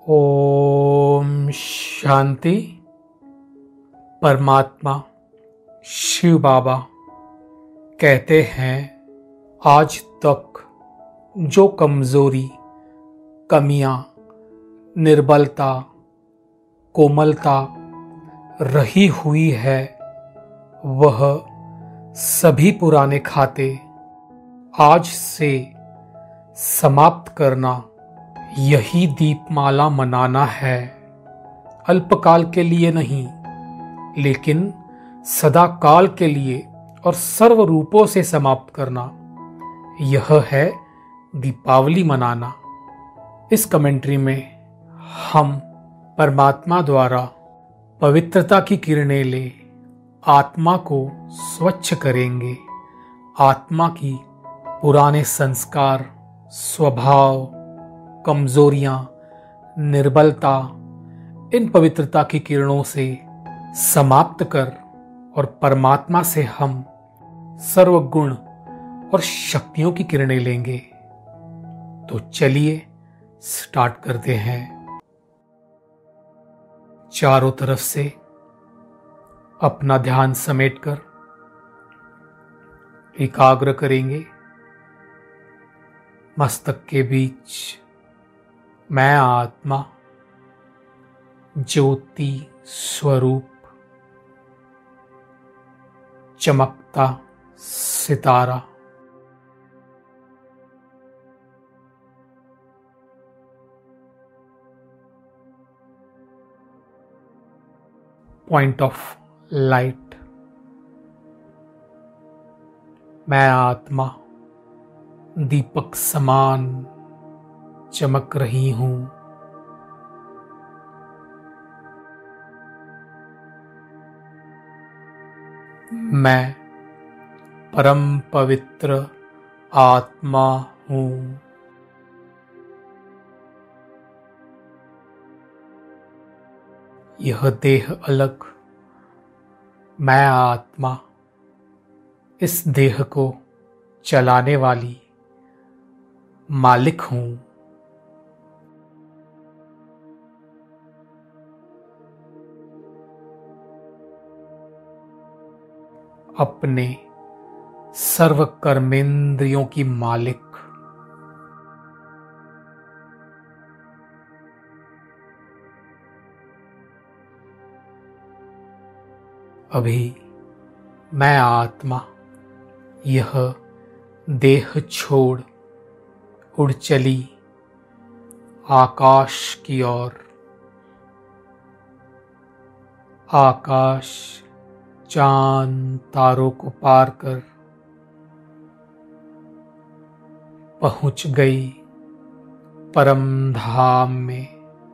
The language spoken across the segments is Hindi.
ओम शांति। परमात्मा शिव बाबा कहते हैं, आज तक जो कमजोरी, कमियां, निर्बलता, कोमलता रही हुई है, वह सभी पुराने खाते आज से समाप्त करना, यही दीपमाला मनाना है। अल्पकाल के लिए नहीं, लेकिन सदा काल के लिए और सर्व रूपों से समाप्त करना, यह है दीपावली मनाना। इस कमेंट्री में हम परमात्मा द्वारा पवित्रता की किरणें ले आत्मा को स्वच्छ करेंगे। आत्मा की पुराने संस्कार, स्वभाव, कमजोरियां, निर्बलता, इन पवित्रता की किरणों से समाप्त कर और परमात्मा से हम सर्वगुण और शक्तियों की किरणें लेंगे। तो चलिए स्टार्ट करते हैं। चारों तरफ से अपना ध्यान समेटकर एकाग्र करेंगे। मस्तक के बीच मैं आत्मा, ज्योति स्वरूप, चमकता सितारा, पॉइंट ऑफ लाइट। मैं आत्मा दीपक समान चमक रही हूं। मैं परम पवित्र आत्मा हूं। यह देह अलग, मैं आत्मा इस देह को चलाने वाली मालिक हूं। अपने सर्व कर्मेंद्रियों की मालिक। अभी मैं आत्मा यह देह छोड़ उड़ चली आकाश की ओर। आकाश चांद तारों को पार कर पहुंच गई परम धाम में।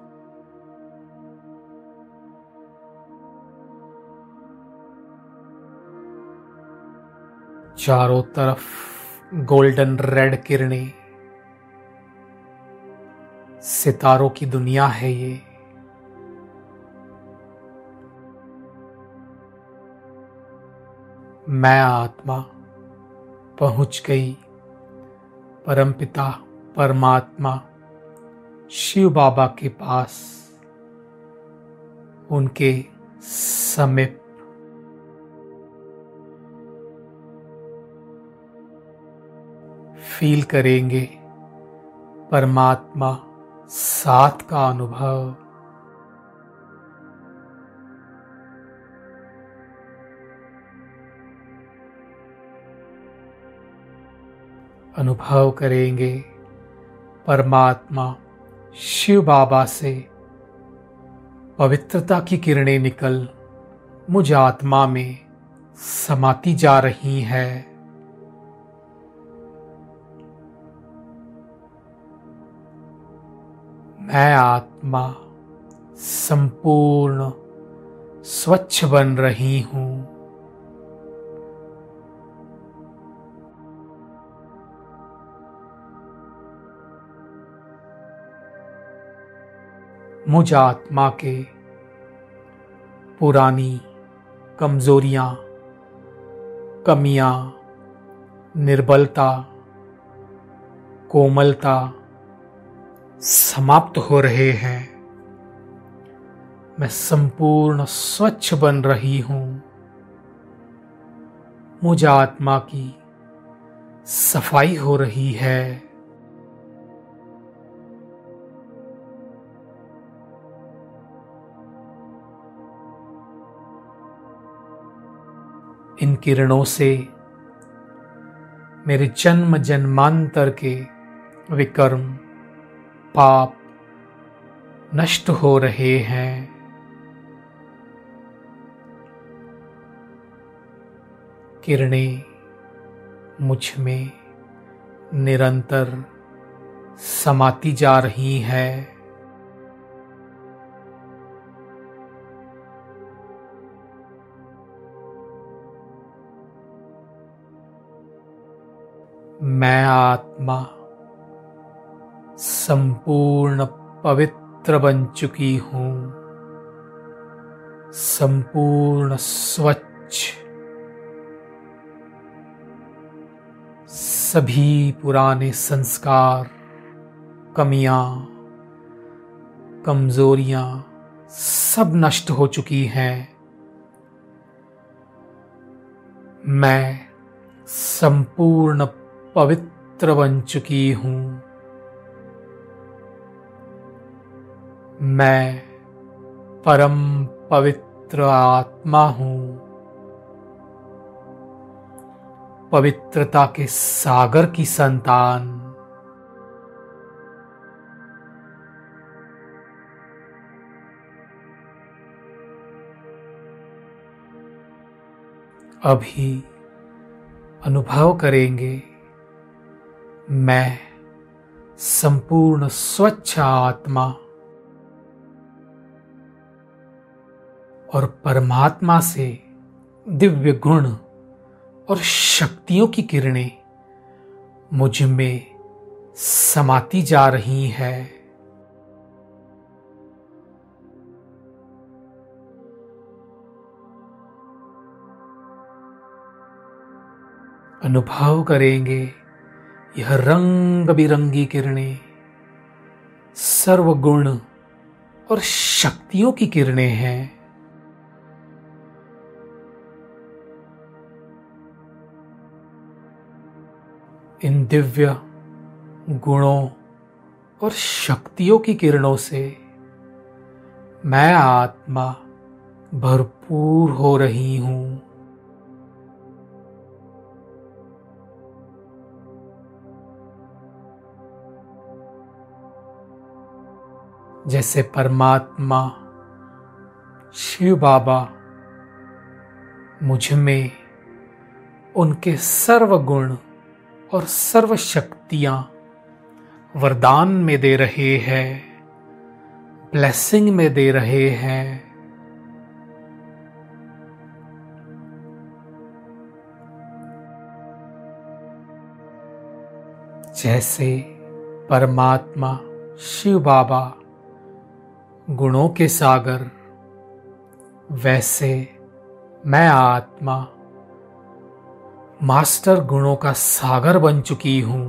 चारों तरफ गोल्डन रेड किरणें, सितारों की दुनिया है ये। मैं आत्मा पहुंच गई परमपिता परमात्मा शिव बाबा के पास, उनके समीप। फील करेंगे परमात्मा साथ का अनुभव। अनुभव करेंगे परमात्मा शिव बाबा से पवित्रता की किरणें निकल मुझ आत्मा में समाती जा रही है। मैं आत्मा संपूर्ण स्वच्छ बन रही हूं। मुझ आत्मा के पुरानी कमजोरियां, कमियां, निर्बलता, कोमलता समाप्त हो रहे हैं। मैं संपूर्ण स्वच्छ बन रही हूं। मुझ आत्मा की सफाई हो रही है। इन किरणों से मेरे जन्म जन्मांतर के विकर्म पाप नष्ट हो रहे हैं। किरणें मुझ में निरंतर समाती जा रही हैं। मैं आत्मा संपूर्ण पवित्र बन चुकी हूं, संपूर्ण स्वच्छ। सभी पुराने संस्कार, कमियां, कमजोरियां सब नष्ट हो चुकी हैं। मैं संपूर्ण पवित्र बन चुकी हूं। मैं परम पवित्र आत्मा हूं। पवित्रता के सागर की संतान। अभी अनुभव करेंगे, मैं संपूर्ण स्वच्छ आत्मा और परमात्मा से दिव्य गुण और शक्तियों की किरणें मुझ में समाती जा रही है। अनुभव करेंगे, यह रंग बिरंगी किरणें सर्वगुण और शक्तियों की किरणें हैं। इन दिव्य गुणों और शक्तियों की किरणों से मैं आत्मा भरपूर हो रही हूं। जैसे परमात्मा शिव बाबा मुझ में उनके सर्व गुण और सर्व शक्तियां वरदान में दे रहे हैं, ब्लेसिंग में दे रहे हैं। जैसे परमात्मा शिव बाबा गुणों के सागर, वैसे मैं आत्मा मास्टर गुणों का सागर बन चुकी हूं।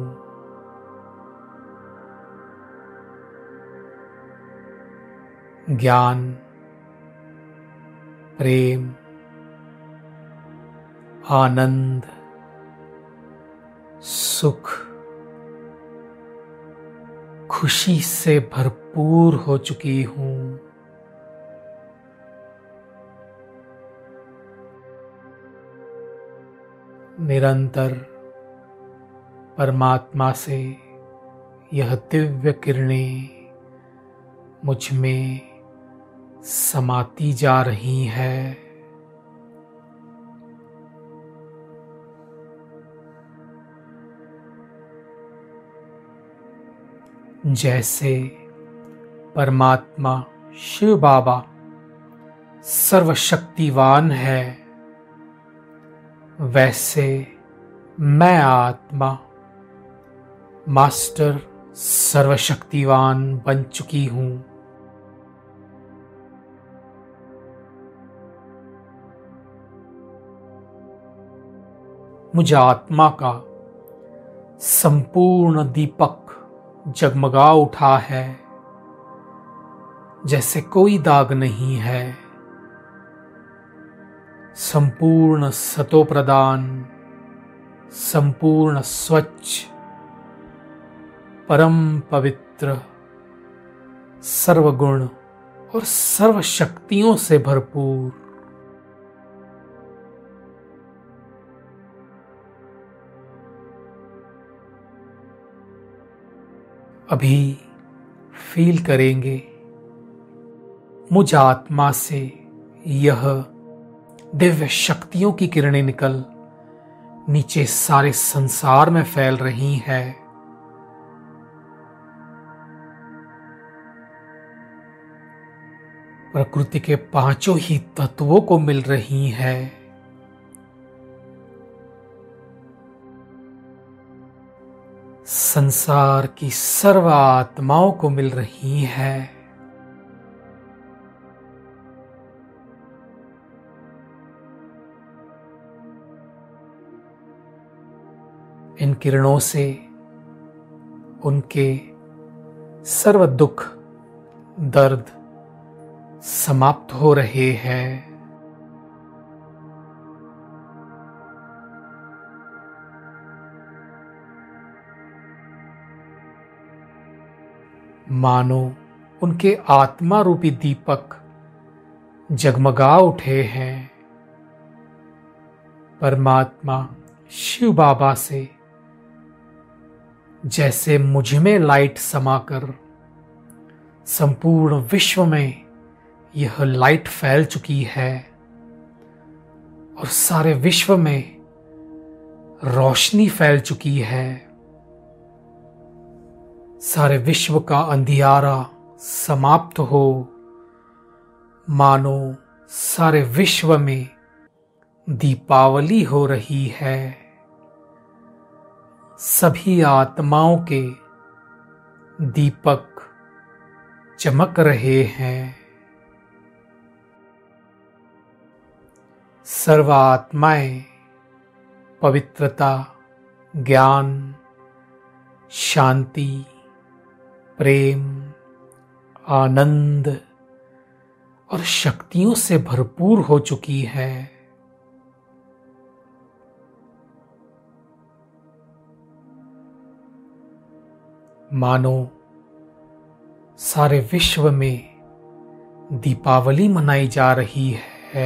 ज्ञान, प्रेम, आनंद, सुख, खुशी से भरपूर हो चुकी हूं। निरंतर परमात्मा से यह दिव्य किरणें मुझ में समाती जा रही है। जैसे परमात्मा शिव बाबा सर्वशक्तिवान है, वैसे मैं आत्मा मास्टर सर्वशक्तिवान बन चुकी हूं। मुझ आत्मा का संपूर्ण दीपक जगमगा उठा है। जैसे कोई दाग नहीं है। संपूर्ण सतोप्रदान, संपूर्ण स्वच्छ, परम पवित्र, सर्वगुण और सर्व शक्तियों से भरपूर। अभी फील करेंगे मुझ आत्मा से यह दिव्य शक्तियों की किरणें निकल नीचे सारे संसार में फैल रही है। प्रकृति के पांचों ही तत्वों को मिल रही है। संसार की सर्व आत्माओं को मिल रही है। इन किरणों से उनके सर्व दुख, दर्द समाप्त हो रहे हैं। मानो उनके आत्मा रूपी दीपक जगमगा उठे हैं। परमात्मा शिव बाबा से जैसे मुझ में लाइट समाकर संपूर्ण विश्व में यह लाइट फैल चुकी है और सारे विश्व में रोशनी फैल चुकी है। सारे विश्व का अंधियारा समाप्त हो, मानो सारे विश्व में दीपावली हो रही है। सभी आत्माओं के दीपक चमक रहे हैं। सर्व आत्माएं पवित्रता, ज्ञान, शांति, प्रेम, आनंद और शक्तियों से भरपूर हो चुकी है। मानो सारे विश्व में दीपावली मनाई जा रही है।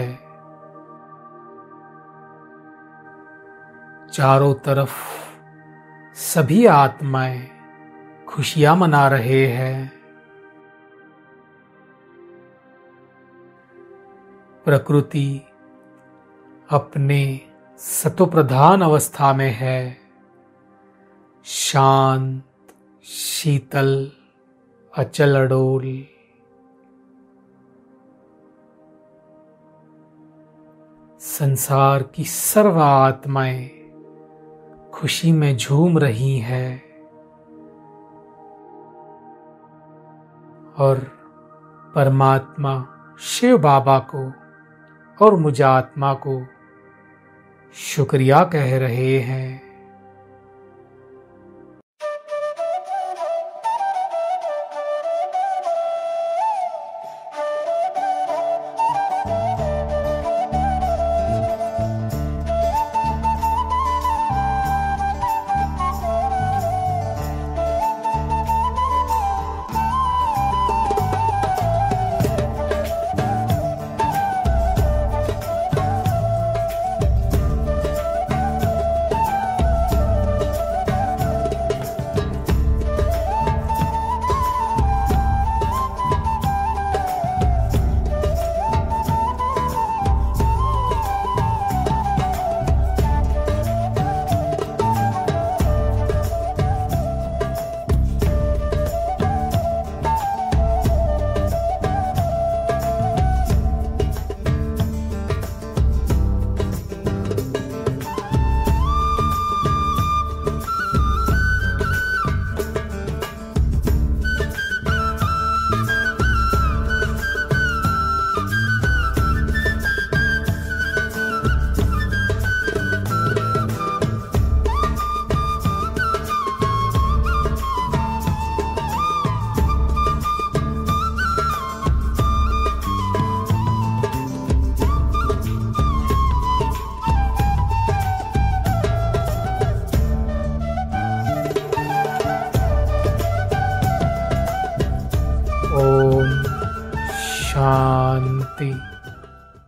चारों तरफ सभी आत्माएं खुशियां मना रहे हैं। प्रकृति अपने सतोप्रधान अवस्था में है, शांत, शीतल, अचल अडोल। संसार की सर्व आत्माएं खुशी में झूम रही हैं और परमात्मा शिव बाबा को और मुझ आत्मा को शुक्रिया कह रहे हैं। शांति।